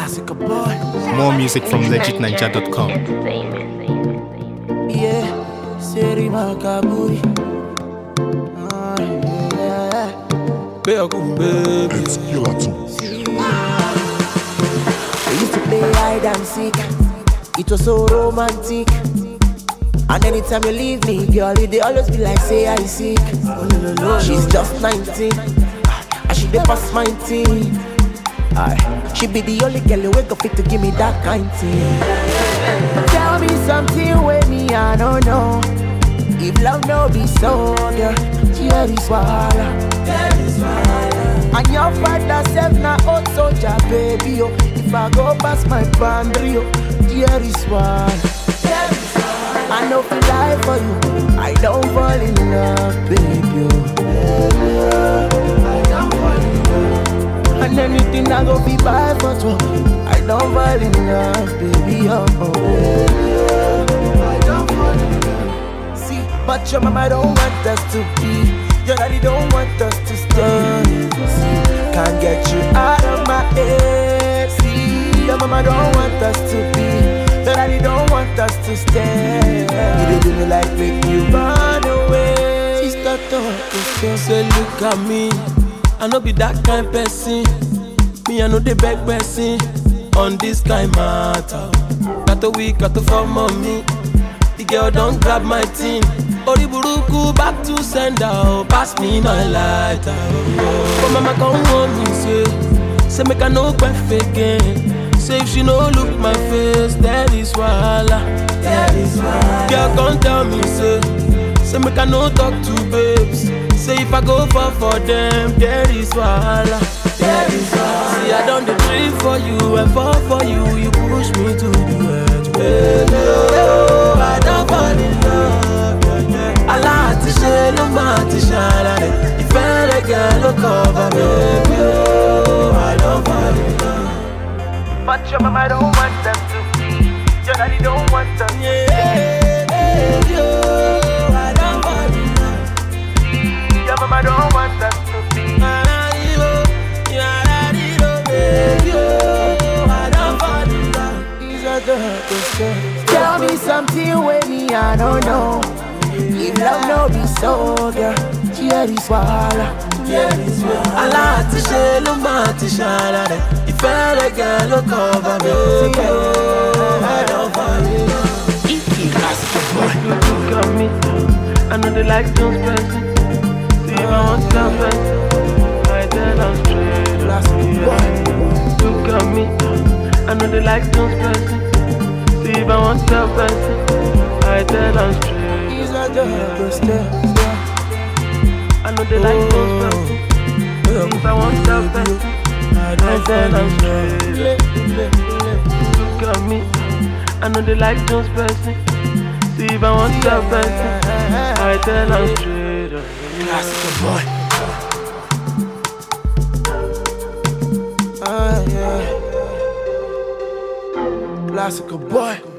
Classical boy. More music from legitninja.com. Yeah, Seri Makaburi. Yeah. Baby. It's Killer too. We used to play hide and seek. It was so romantic. And anytime you leave me, girl, they always be like, say I sick. She's just 19, and she dey pass 19. She be the only girl who wake up fit to give me that kind thing. Tell me something with me, I don't know. If love no be so, girl, here is wala. And your father self na old soldier, baby, oh. If I go past my boundary, oh, here is wala. I know feel die for you, I don't fall in love, baby, oh. I don't fall in love. And anything I go be buy for two, I don't fall in love, baby, oh. I don't fall in love. See, but your mama don't want us to be, your daddy don't want us to stay. See, can't get you out of my head. See, your mama don't want us to be, your daddy don't want us to stay. You do me like make you run away. Sister talk, say look at me, I no be that kind person. Me I know the beg person on this kind matter. Got a week, got to form on me. The girl don't grab my thing. Oriburuku back to sender, oh, pass me my lighter. Oh, mama come home me say make I no quite again. Say if she no look my face, that is wala. That is wala. Girl come tell me say make I no talk to babes. Say if I go for them, there is wala. That is wala. See I done the dream for you and fall for you. You push me to the edge, baby. Oh, I don't fall in love. Allah ti ṣe ló máa ti ṣàlàyé. Ìfẹ́ rẹ̀ gan ló cover baby. Oh, I don't fall in love. But your mama don't want them to be, your daddy don't want them to be. Baby, oh, I don't fall in love. Your mama don't want them to be. Baby, oh, I don't fall in love. These are the questions. Tell me something with me, I don't know. If love no be so, girl, here is wala. Allah ti ṣe ló máa ti ṣàlàyé. Ìfẹ́ rẹ̀ gan ló cover me. I don't fall in love. Classical boy. Look at me, I know they like those person. See if I want that person, I tell them straight. Look at me, I know they like those person. See if I want that person, I tell them straight. These are the questions. I know they like those person. See if I want that person, I tell them straight. Look at me, I know they like those person. See if I want that person, I tell them straight. Classical boy. Yeah. Classical boy.